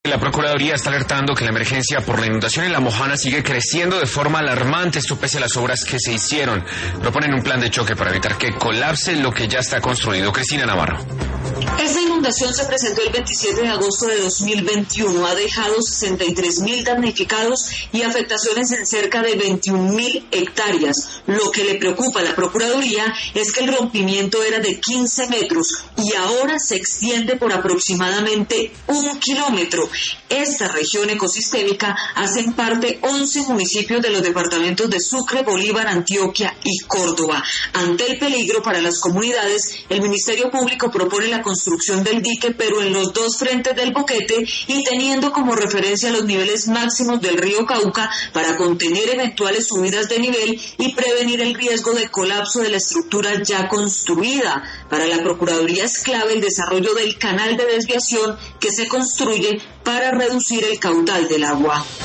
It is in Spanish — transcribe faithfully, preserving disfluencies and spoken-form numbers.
La Procuraduría está alertando que la emergencia por la inundación en La Mojana sigue creciendo de forma alarmante, esto pese a las obras que se hicieron. Proponen un plan de choque para evitar que colapse lo que ya está construido. Cristina Navarro. Esta inundación se presentó el veintisiete de agosto de dos mil veintiuno. Ha dejado sesenta y tres mil damnificados y afectaciones en cerca de veintiún mil hectáreas. Lo que le preocupa a la Procuraduría es que el rompimiento era de quince metros y ahora se extiende por aproximadamente un kilómetro. Esta región ecosistémica hacen parte once municipios de los departamentos de Sucre, Bolívar, Antioquia y Córdoba. Ante el peligro para las comunidades, el Ministerio Público propone la construcción del dique, pero en los dos frentes del boquete y teniendo como referencia los niveles máximos del río Cauca para contener eventuales subidas de nivel y prevenir el riesgo de colapso de la estructura ya construida. Para la Procuraduría es clave el desarrollo del canal de desviación que se construye para reducir el caudal del agua.